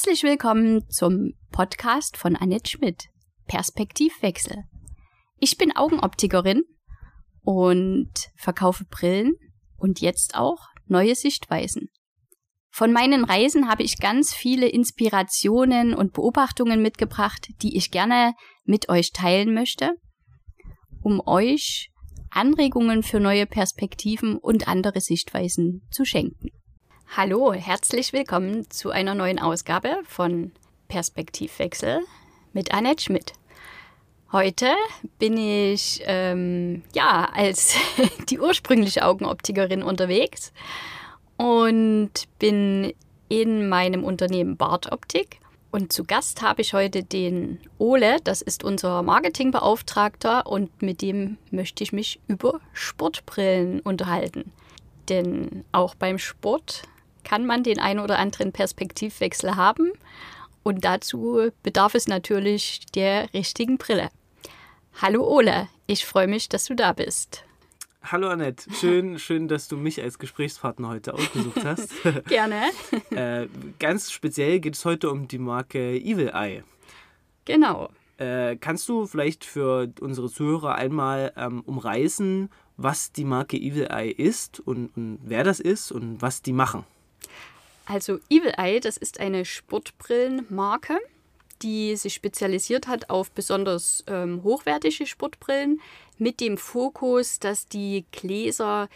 Herzlich willkommen zum Podcast von Annette Schmidt, Perspektivwechsel. Ich bin Augenoptikerin und verkaufe Brillen und jetzt auch neue Sichtweisen. Von meinen Reisen habe ich ganz viele Inspirationen und Beobachtungen mitgebracht, die ich gerne mit euch teilen möchte, um euch Anregungen für neue Perspektiven und andere Sichtweisen zu schenken. Hallo, herzlich willkommen zu einer neuen Ausgabe von Perspektivwechsel mit Annette Schmidt. Heute bin ich als die ursprüngliche Augenoptikerin unterwegs und bin in meinem Unternehmen Bart Optik. Und zu Gast habe ich heute den Ole, das ist unser Marketingbeauftragter, und mit dem möchte ich mich über Sportbrillen unterhalten. Denn auch beim Sport kann man den einen oder anderen Perspektivwechsel haben und dazu bedarf es natürlich der richtigen Brille. Hallo Ole, ich freue mich, dass du da bist. Hallo Annette, schön, dass du mich als Gesprächspartner heute ausgesucht hast. Gerne. Ganz speziell geht es heute um die Marke Evil Eye. Genau. Kannst du vielleicht für unsere Zuhörer einmal umreißen, was die Marke Evil Eye ist und wer das ist und was die machen? Also Evil Eye, das ist eine Sportbrillenmarke, die sich spezialisiert hat auf besonders hochwertige Sportbrillen mit dem Fokus, dass die Gläser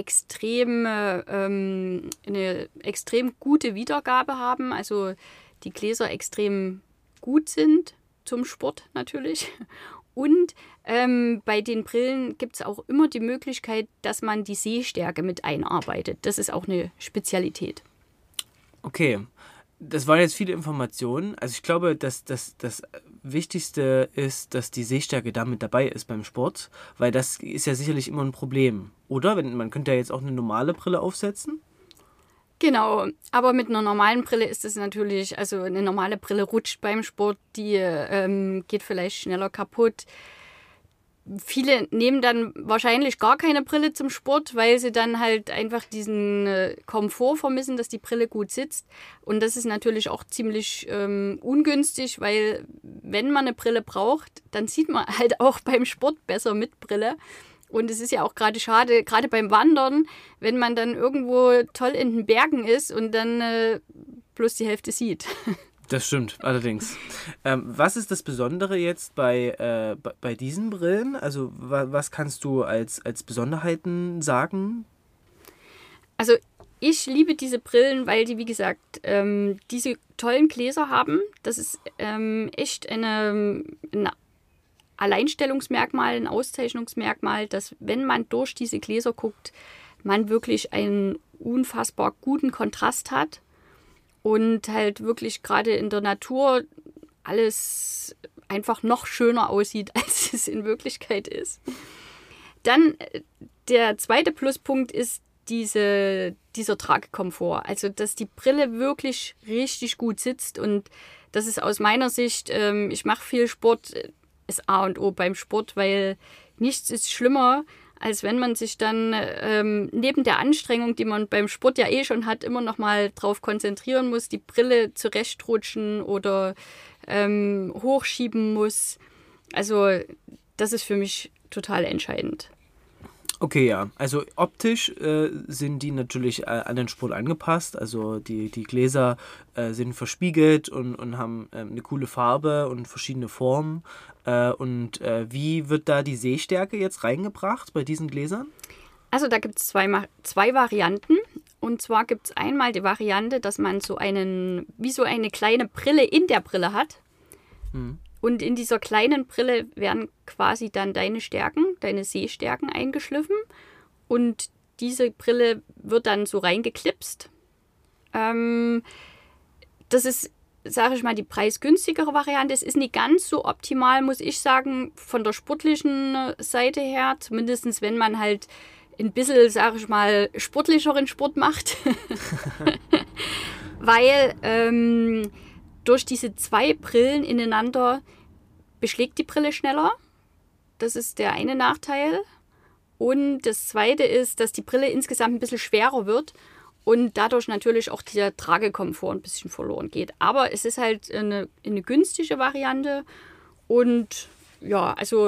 eine extrem gute Wiedergabe haben, also die Gläser extrem gut sind zum Sport natürlich. Und bei den Brillen gibt es auch immer die Möglichkeit, dass man die Sehstärke mit einarbeitet. Das ist auch eine Spezialität. Okay, das waren jetzt viele Informationen. Also ich glaube, dass das Wichtigste ist, dass die Sehstärke damit dabei ist beim Sport, weil das ist ja sicherlich immer ein Problem, oder? Man könnte ja jetzt auch eine normale Brille aufsetzen. Genau, aber mit einer normalen Brille ist es natürlich, also eine normale Brille rutscht beim Sport, die geht vielleicht schneller kaputt. Viele nehmen dann wahrscheinlich gar keine Brille zum Sport, weil sie dann halt einfach diesen Komfort vermissen, dass die Brille gut sitzt. Und das ist natürlich auch ziemlich ungünstig, weil wenn man eine Brille braucht, dann sieht man halt auch beim Sport besser mit Brille. Und es ist ja auch gerade schade, gerade beim Wandern, wenn man dann irgendwo toll in den Bergen ist und dann bloß die Hälfte sieht. Das stimmt, allerdings. Was ist das Besondere jetzt bei diesen Brillen? Also was kannst du als Besonderheiten sagen? Also ich liebe diese Brillen, weil die, wie gesagt, diese tollen Gläser haben. Das ist echt ein Alleinstellungsmerkmal, ein Auszeichnungsmerkmal, dass wenn man durch diese Gläser guckt, man wirklich einen unfassbar guten Kontrast hat. Und halt wirklich gerade in der Natur alles einfach noch schöner aussieht, als es in Wirklichkeit ist. Dann der zweite Pluspunkt ist dieser Tragekomfort. Also, dass die Brille wirklich richtig gut sitzt. Und das ist aus meiner Sicht, ich mache viel Sport, ist A und O beim Sport, weil nichts ist schlimmer, als wenn man sich dann neben der Anstrengung, die man beim Sport ja eh schon hat, immer noch mal drauf konzentrieren muss, die Brille zurechtrutschen oder hochschieben muss. Also das ist für mich total entscheidend. Okay, ja. Also optisch sind die natürlich an den Sport angepasst. Also die Gläser sind verspiegelt und haben eine coole Farbe und verschiedene Formen. Wie wird da die Sehstärke jetzt reingebracht bei diesen Gläsern? Also da gibt es zwei Varianten. Und zwar gibt es einmal die Variante, dass man wie so eine kleine Brille in der Brille hat. Hm. Und in dieser kleinen Brille werden quasi dann deine Sehstärken eingeschliffen. Und diese Brille wird dann so reingeklipst. Das ist, sage ich mal, die preisgünstigere Variante. Es ist nicht ganz so optimal, muss ich sagen, von der sportlichen Seite her. Zumindest wenn man halt ein bisschen, sage ich mal, sportlicheren Sport macht. Weil durch diese zwei Brillen ineinander beschlägt die Brille schneller. Das ist der eine Nachteil. Und das zweite ist, dass die Brille insgesamt ein bisschen schwerer wird und dadurch natürlich auch der Tragekomfort ein bisschen verloren geht. Aber es ist halt eine günstige Variante und ja, also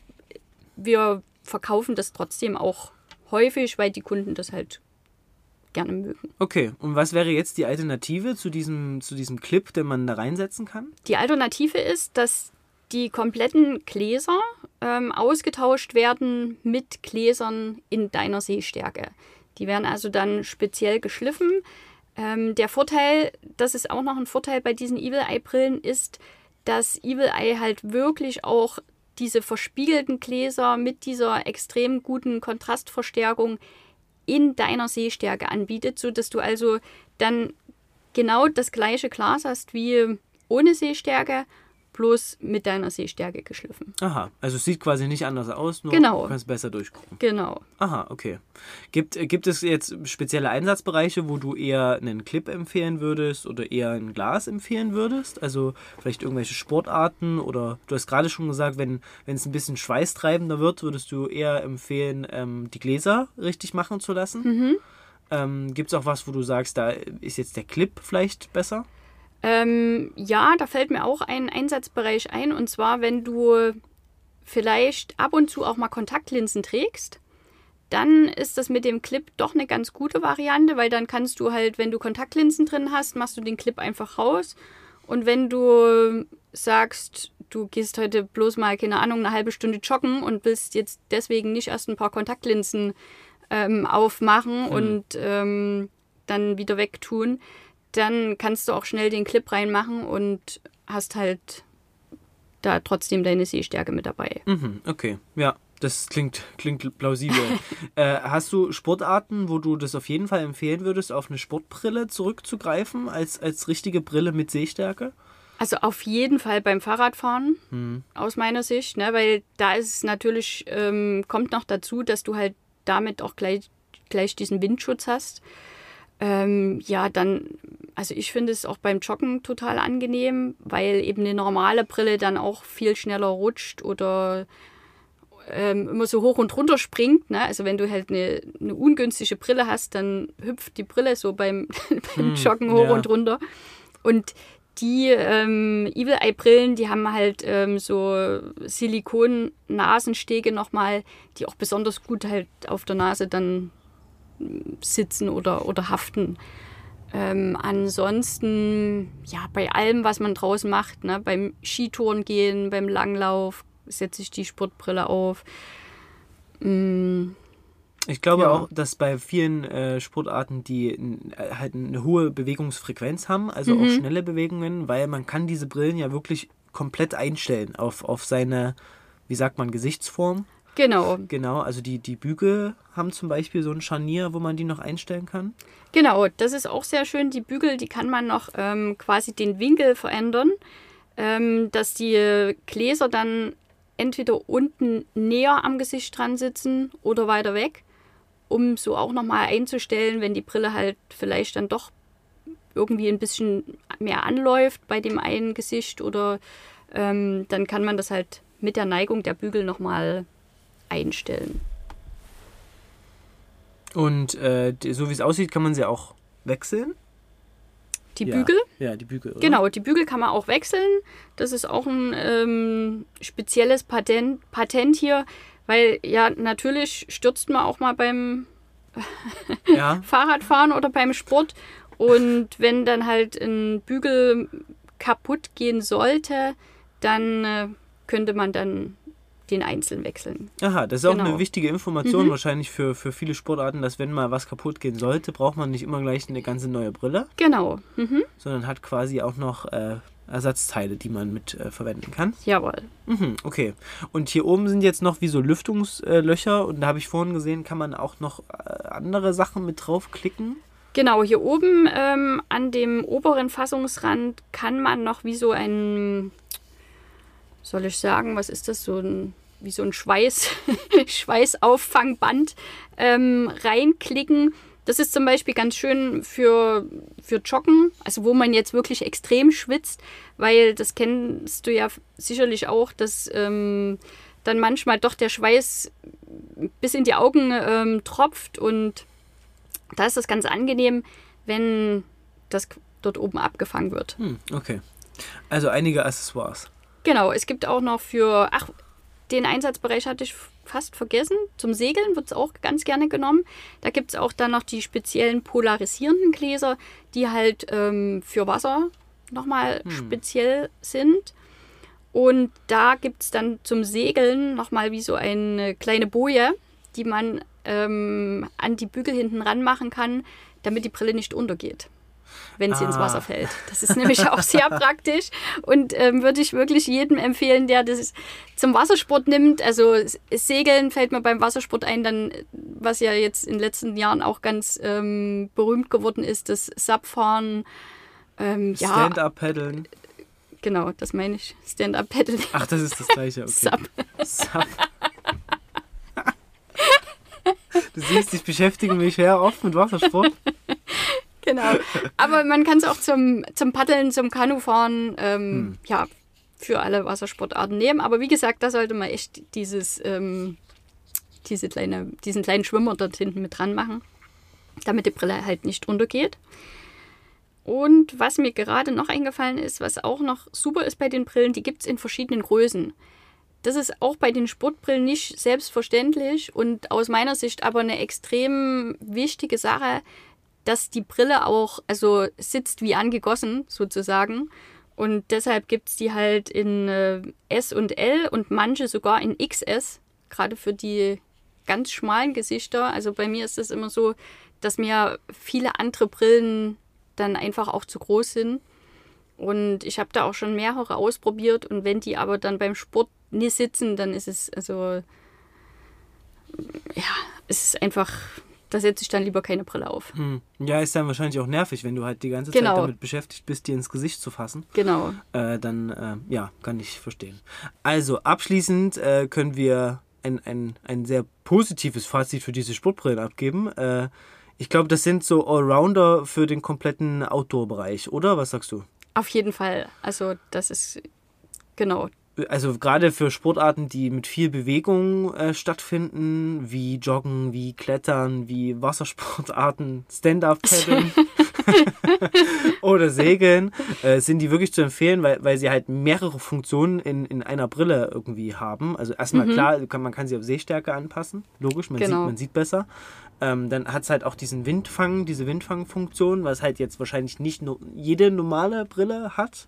wir verkaufen das trotzdem auch häufig, weil die Kunden das halt gerne mögen. Okay, und was wäre jetzt die Alternative zu diesem Clip, den man da reinsetzen kann? Die Alternative ist, dass die kompletten Gläser ausgetauscht werden mit Gläsern in deiner Sehstärke. Die werden also dann speziell geschliffen. Der Vorteil, das ist auch noch ein Vorteil bei diesen Evil Eye Brillen, ist, dass Evil Eye halt wirklich auch diese verspiegelten Gläser mit dieser extrem guten Kontrastverstärkung in deiner Sehstärke anbietet, sodass du also dann genau das gleiche Glas hast wie ohne Sehstärke, bloß mit deiner Sehstärke geschliffen. Aha, also es sieht quasi nicht anders aus, nur Genau. du kannst besser durchgucken. Genau. Aha, okay. Gibt es jetzt spezielle Einsatzbereiche, wo du eher einen Clip empfehlen würdest oder eher ein Glas empfehlen würdest? Also vielleicht irgendwelche Sportarten oder du hast gerade schon gesagt, wenn es ein bisschen schweißtreibender wird, würdest du eher empfehlen, die Gläser richtig machen zu lassen? Gibt es auch was, wo du sagst, da ist jetzt der Clip vielleicht besser? Ja, da fällt mir auch ein Einsatzbereich ein. Und zwar, wenn du vielleicht ab und zu auch mal Kontaktlinsen trägst, dann ist das mit dem Clip doch eine ganz gute Variante, weil dann kannst du halt, wenn du Kontaktlinsen drin hast, machst du den Clip einfach raus. Und wenn du sagst, du gehst heute bloß mal, keine Ahnung, eine halbe Stunde joggen und willst jetzt deswegen nicht erst ein paar Kontaktlinsen aufmachen und dann wieder wegtun, dann kannst du auch schnell den Clip reinmachen und hast halt da trotzdem deine Sehstärke mit dabei. Okay, ja, das klingt plausibel. Hast du Sportarten, wo du das auf jeden Fall empfehlen würdest, auf eine Sportbrille zurückzugreifen, als richtige Brille mit Sehstärke? Also auf jeden Fall beim Fahrradfahren, aus meiner Sicht, ne? Weil da ist es natürlich, kommt noch dazu, dass du halt damit auch gleich diesen Windschutz hast. Ja, dann, also ich finde es auch beim Joggen total angenehm, weil eben eine normale Brille dann auch viel schneller rutscht oder immer so hoch und runter springt. Ne? Also wenn du halt eine ungünstige Brille hast, dann hüpft die Brille so beim Joggen hoch und runter. Und die Evil Eye Brillen, die haben halt so Silikon-Nasenstege nochmal, die auch besonders gut halt auf der Nase dann sitzen oder haften. Ansonsten, ja, bei allem, was man draußen macht, ne, beim Skitouren gehen, beim Langlauf, setze ich die Sportbrille auf. Ich glaube auch, dass bei vielen Sportarten, die halt eine hohe Bewegungsfrequenz haben, also auch schnelle Bewegungen, weil man kann diese Brillen ja wirklich komplett einstellen auf seine, wie sagt man, Gesichtsform. Genau, also die Bügel haben zum Beispiel so ein Scharnier, wo man die noch einstellen kann. Genau, das ist auch sehr schön. Die Bügel, die kann man noch quasi den Winkel verändern, dass die Gläser dann entweder unten näher am Gesicht dran sitzen oder weiter weg, um so auch nochmal einzustellen, wenn die Brille halt vielleicht dann doch irgendwie ein bisschen mehr anläuft bei dem einen Gesicht oder dann kann man das halt mit der Neigung der Bügel nochmal einstellen. Und so wie es aussieht, kann man sie auch wechseln? Die Bügel? Ja, die Bügel. Oder? Genau, die Bügel kann man auch wechseln. Das ist auch ein spezielles Patent hier, weil ja, natürlich stürzt man auch mal beim Fahrradfahren oder beim Sport. Und wenn dann halt ein Bügel kaputt gehen sollte, dann könnte man dann den einzeln wechseln. Aha, das ist auch eine wichtige Information wahrscheinlich für viele Sportarten, dass wenn mal was kaputt gehen sollte, braucht man nicht immer gleich eine ganze neue Brille. Genau. Sondern hat quasi auch noch Ersatzteile, die man mit verwenden kann. Jawohl. Okay. Und hier oben sind jetzt noch wie so Lüftungslöcher und da habe ich vorhin gesehen, kann man auch noch andere Sachen mit draufklicken. Genau, hier oben an dem oberen Fassungsrand kann man noch wie so ein, soll ich sagen, was ist das, wie so ein Schweißauffangband reinklicken. Das ist zum Beispiel ganz schön für Joggen, also wo man jetzt wirklich extrem schwitzt, weil das kennst du ja sicherlich auch, dass dann manchmal doch der Schweiß bis in die Augen tropft und Da ist das ganz angenehm, wenn das dort oben abgefangen wird. Okay. Also einige Accessoires. Genau, es gibt auch noch den Einsatzbereich hatte ich fast vergessen. Zum Segeln wird es auch ganz gerne genommen. Da gibt es auch dann noch die speziellen polarisierenden Gläser, die halt für Wasser nochmal speziell sind. Und da gibt es dann zum Segeln nochmal wie so eine kleine Boje, die man an die Bügel hinten ran machen kann, damit die Brille nicht untergeht, wenn sie ins Wasser fällt. Das ist nämlich auch sehr praktisch und würde ich wirklich jedem empfehlen, der das zum Wassersport nimmt. Also Segeln fällt mir beim Wassersport ein, dann, was ja jetzt in den letzten Jahren auch ganz berühmt geworden ist, das SUP-Fahren. Stand-up-Paddeln. Genau, das meine ich. Stand-up-Paddeln. Ach, das ist das Gleiche. Okay. SUP. Du siehst, ich beschäftige mich sehr oft mit Wassersport. Genau. Aber man kann es auch zum Paddeln, zum Kanufahren, für alle Wassersportarten nehmen. Aber wie gesagt, da sollte man echt diesen kleinen Schwimmer dort hinten mit dran machen, damit die Brille halt nicht untergeht. Und was mir gerade noch eingefallen ist, was auch noch super ist bei den Brillen, die gibt es in verschiedenen Größen. Das ist auch bei den Sportbrillen nicht selbstverständlich und aus meiner Sicht aber eine extrem wichtige Sache, dass die Brille auch sitzt wie angegossen sozusagen. Und deshalb gibt es die halt in S und L und manche sogar in XS, gerade für die ganz schmalen Gesichter. Also bei mir ist es immer so, dass mir viele andere Brillen dann einfach auch zu groß sind. Und ich habe da auch schon mehrere ausprobiert und wenn die aber dann beim Sport nicht sitzen, dann ist es es ist einfach, da setze ich dann lieber keine Brille auf. Ja, ist dann wahrscheinlich auch nervig, wenn du halt die ganze Zeit damit beschäftigt bist, dir ins Gesicht zu fassen. Genau. Dann kann ich verstehen. Also abschließend können wir ein sehr positives Fazit für diese Sportbrillen abgeben. Ich glaube, das sind so Allrounder für den kompletten Outdoor-Bereich, oder? Was sagst du? Auf jeden Fall. Also das ist, genau. Also gerade für Sportarten, die mit viel Bewegung stattfinden, wie Joggen, wie Klettern, wie Wassersportarten, Stand-Up-Paddeln oder Segeln, sind die wirklich zu empfehlen, weil sie halt mehrere Funktionen in einer Brille irgendwie haben. Also erstmal klar, man kann sie auf Sehstärke anpassen, logisch, man sieht besser. Dann hat es halt auch diese Windfangfunktion, was halt jetzt wahrscheinlich nicht jede normale Brille hat.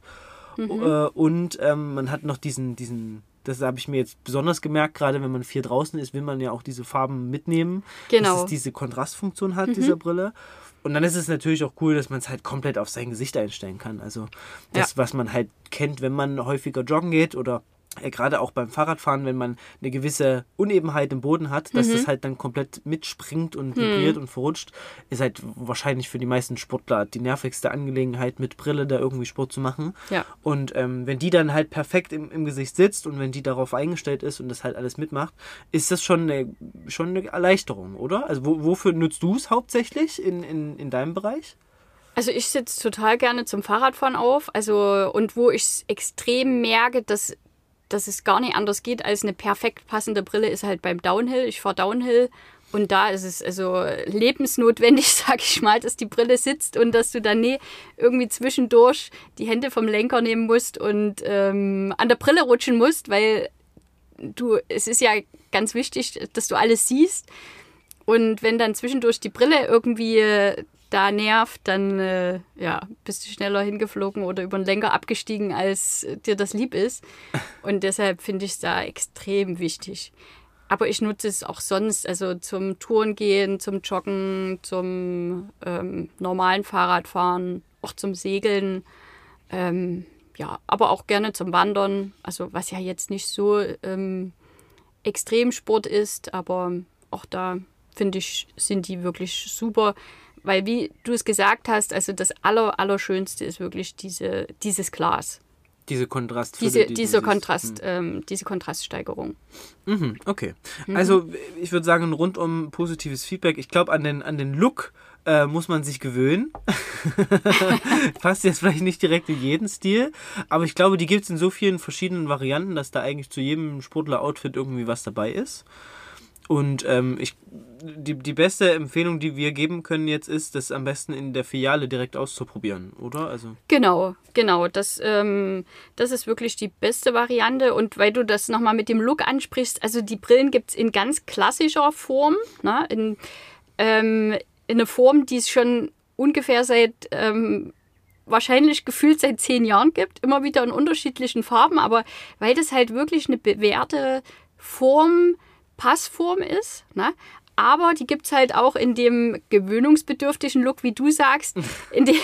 Und man hat noch diesen, das habe ich mir jetzt besonders gemerkt, gerade wenn man viel draußen ist, will man ja auch diese Farben mitnehmen, dass es diese Kontrastfunktion hat, dieser Brille. Und dann ist es natürlich auch cool, dass man es halt komplett auf sein Gesicht einstellen kann. Also das, was man halt kennt, wenn man häufiger joggen geht oder gerade auch beim Fahrradfahren, wenn man eine gewisse Unebenheit im Boden hat, dass das halt dann komplett mitspringt und vibriert und verrutscht, ist halt wahrscheinlich für die meisten Sportler die nervigste Angelegenheit, mit Brille da irgendwie Sport zu machen. Ja. Und wenn die dann halt perfekt im Gesicht sitzt und wenn die darauf eingestellt ist und das halt alles mitmacht, ist das schon eine Erleichterung, oder? Also wofür nutzt du es hauptsächlich in deinem Bereich? Also ich sitze total gerne zum Fahrradfahren auf, und wo ich es extrem merke, dass es gar nicht anders geht als eine perfekt passende Brille, ist halt beim Downhill. Ich fahre Downhill und da ist es lebensnotwendig, sag ich mal, dass die Brille sitzt und dass du dann irgendwie zwischendurch die Hände vom Lenker nehmen musst und an der Brille rutschen musst, weil es ist ja ganz wichtig, dass du alles siehst. Und wenn dann zwischendurch die Brille irgendwie da nervt, dann bist du schneller hingeflogen oder über den Lenker abgestiegen, als dir das lieb ist. Und deshalb finde ich es da extrem wichtig. Aber ich nutze es auch sonst, also zum Touren gehen, zum Joggen, zum normalen Fahrradfahren, auch zum Segeln. Aber auch gerne zum Wandern, also was ja jetzt nicht so Extremsport ist, aber auch da finde ich, sind die wirklich super. Weil, wie du es gesagt hast, also das Allerschönste ist wirklich dieses Glas. Diese Kontrastfülle. Diese Kontraststeigerung. Okay. Also ich würde sagen, rundum positives Feedback. Ich glaube, an den Look muss man sich gewöhnen. Passt jetzt vielleicht nicht direkt in jeden Stil, aber ich glaube, die gibt es in so vielen verschiedenen Varianten, dass da eigentlich zu jedem Sportler-Outfit irgendwie was dabei ist. Und ich die beste Empfehlung, die wir geben können jetzt, ist, das am besten in der Filiale direkt auszuprobieren, oder? Also Genau. Das ist wirklich die beste Variante. Und weil du das nochmal mit dem Look ansprichst, also die Brillen gibt es in ganz klassischer Form, ne? In einer Form, die es schon ungefähr wahrscheinlich gefühlt seit 10 Jahren gibt, immer wieder in unterschiedlichen Farben, aber weil das halt wirklich eine bewährte Passform ist, ne? Aber die gibt es halt auch in dem gewöhnungsbedürftigen Look, wie du sagst, in dem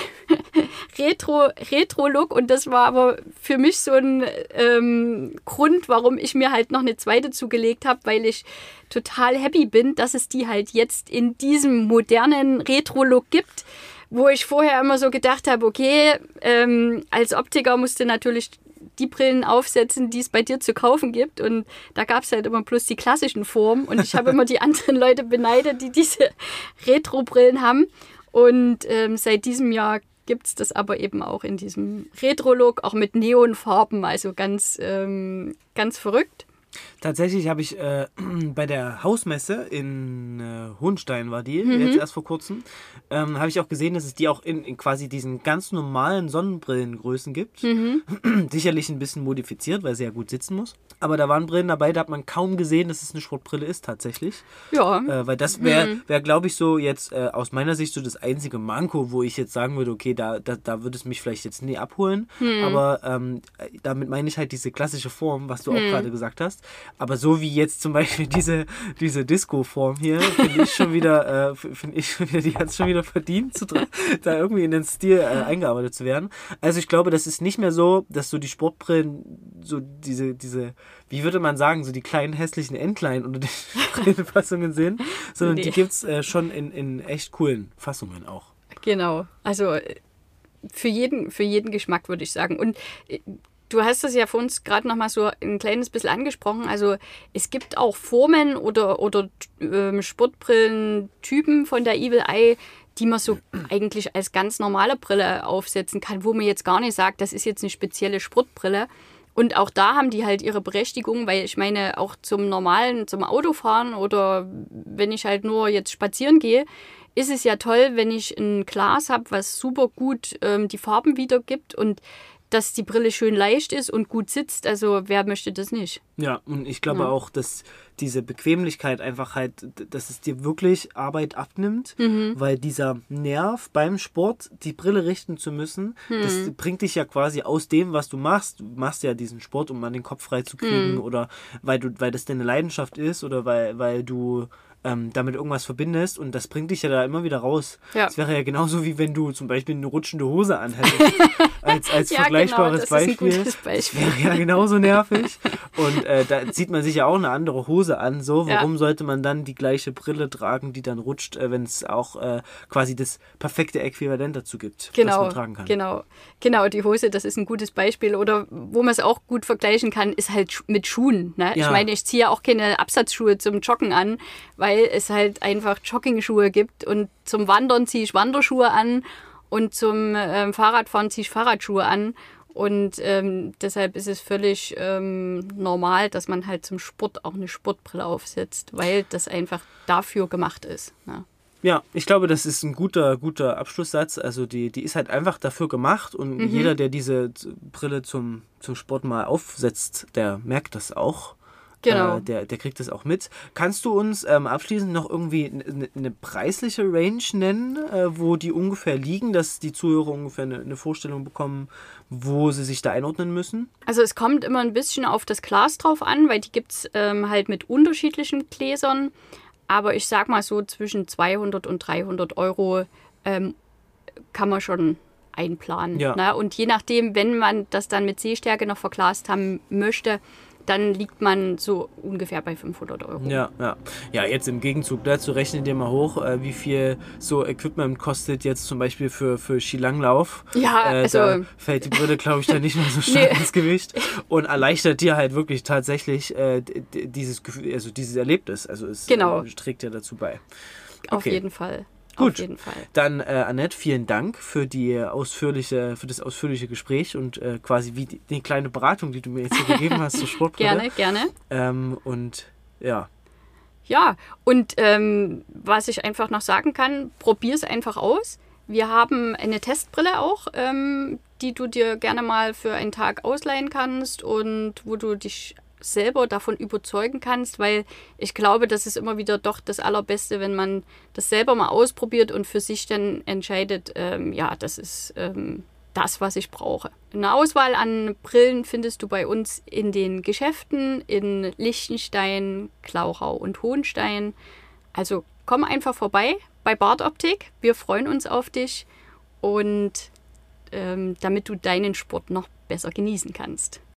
Retro-Look. Und das war aber für mich so ein Grund, warum ich mir halt noch eine zweite zugelegt habe, weil ich total happy bin, dass es die halt jetzt in diesem modernen Retro-Look gibt, wo ich vorher immer so gedacht habe, okay, als Optiker musst du natürlich die Brillen aufsetzen, die es bei dir zu kaufen gibt. Und da gab es halt immer bloß die klassischen Formen. Und ich habe immer die anderen Leute beneidet, die diese Retro-Brillen haben. Und seit diesem Jahr gibt es das aber eben auch in diesem Retro-Look, auch mit Neonfarben, also ganz verrückt. Tatsächlich habe ich bei der Hausmesse in Hohenstein war die, jetzt erst vor kurzem, habe ich auch gesehen, dass es die auch in quasi diesen ganz normalen Sonnenbrillengrößen gibt. Sicherlich ein bisschen modifiziert, weil sie ja gut sitzen muss. Aber da waren Brillen dabei, da hat man kaum gesehen, dass es eine Sportbrille ist tatsächlich. Ja. Weil das wäre, glaube ich, so jetzt aus meiner Sicht so das einzige Manko, wo ich jetzt sagen würde, okay, da würde es mich vielleicht jetzt nie abholen. Aber damit meine ich halt diese klassische Form, was du auch gerade gesagt hast. Aber so wie jetzt zum Beispiel diese Disco-Form hier, finde ich schon wieder, die hat es schon wieder verdient, da irgendwie in den Stil eingearbeitet zu werden. Also ich glaube, das ist nicht mehr so, dass so die Sportbrillen so diese, wie würde man sagen, so die kleinen hässlichen Entlein unter den Brillenfassungen sind, sondern die gibt es schon in echt coolen Fassungen auch. Genau, also für jeden Geschmack, würde ich sagen. Und du hast das ja für uns gerade noch mal so ein kleines bisschen angesprochen. Also es gibt auch Formen oder Sportbrillentypen von der Evil Eye, die man so eigentlich als ganz normale Brille aufsetzen kann, wo man jetzt gar nicht sagt, das ist jetzt eine spezielle Sportbrille. Und auch da haben die halt ihre Berechtigung, weil ich meine, auch zum Autofahren oder wenn ich halt nur jetzt spazieren gehe, ist es ja toll, wenn ich ein Glas habe, was super gut die Farben wiedergibt und dass die Brille schön leicht ist und gut sitzt. Also wer möchte das nicht? Ja, und ich glaube auch, dass diese Bequemlichkeit einfach halt, dass es dir wirklich Arbeit abnimmt, weil dieser Nerv beim Sport, die Brille richten zu müssen, das bringt dich ja quasi aus dem, was du machst. Du machst ja diesen Sport, um mal den Kopf frei zu kriegen oder weil das deine Leidenschaft ist oder weil du damit irgendwas verbindest und das bringt dich ja da immer wieder raus. Ja. Das wäre ja genauso wie wenn du zum Beispiel eine rutschende Hose anhättest. als ja, vergleichbares genau, das Beispiel. Ist ein gutes Beispiel. Das wäre ja genauso nervig. Und da zieht man sich ja auch eine andere Hose an. So, warum sollte man dann die gleiche Brille tragen, die dann rutscht, wenn es auch quasi das perfekte Äquivalent dazu gibt, was man tragen kann? Genau, die Hose, das ist ein gutes Beispiel. Oder wo man es auch gut vergleichen kann, ist halt mit Schuhen. Ne? Ja. Ich meine, ich ziehe ja auch keine Absatzschuhe zum Joggen an, weil es halt einfach Jogging-Schuhe gibt und zum Wandern ziehe ich Wanderschuhe an und zum Fahrradfahren ziehe ich Fahrradschuhe an und deshalb ist es völlig normal, dass man halt zum Sport auch eine Sportbrille aufsetzt, weil das einfach dafür gemacht ist. Ne? Ja, ich glaube, das ist ein guter Abschlusssatz. Also die ist halt einfach dafür gemacht und jeder, der diese Brille zum Sport mal aufsetzt, der merkt das auch. Genau. Der kriegt das auch mit. Kannst du uns abschließend noch irgendwie eine preisliche Range nennen, wo die ungefähr liegen, dass die Zuhörer ungefähr eine Vorstellung bekommen, wo sie sich da einordnen müssen? Also es kommt immer ein bisschen auf das Glas drauf an, weil die gibt es halt mit unterschiedlichen Gläsern. Aber ich sag mal so zwischen 200 und 300 Euro kann man schon einplanen. Ja. Ne? Und je nachdem, wenn man das dann mit Sehstärke noch verglast haben möchte, dann liegt man so ungefähr bei 500 Euro. Ja, jetzt im Gegenzug dazu rechne dir mal hoch, wie viel so Equipment kostet jetzt zum Beispiel für Skilanglauf. Ja, also da fällt die Brille, glaube ich, dann nicht mehr so stark ins Gewicht und erleichtert dir halt wirklich tatsächlich dieses Gefühl, also dieses Erlebnis. Also es trägt ja dazu bei. Okay. Auf jeden Fall. Gut, auf jeden Fall. Dann Annette, vielen Dank für das ausführliche Gespräch und quasi wie die kleine Beratung, die du mir jetzt hier gegeben hast zur Sportbrille. Gerne. Und ja. Ja, und was ich einfach noch sagen kann, probier es einfach aus. Wir haben eine Testbrille auch, die du dir gerne mal für einen Tag ausleihen kannst und wo du dich selber davon überzeugen kannst, weil ich glaube, das ist immer wieder doch das Allerbeste, wenn man das selber mal ausprobiert und für sich dann entscheidet, ja, das ist das, was ich brauche. Eine Auswahl an Brillen findest du bei uns in den Geschäften in Liechtenstein, Klauchau und Hohenstein. Also komm einfach vorbei bei Bart Optik. Wir freuen uns auf dich und damit du deinen Sport noch besser genießen kannst.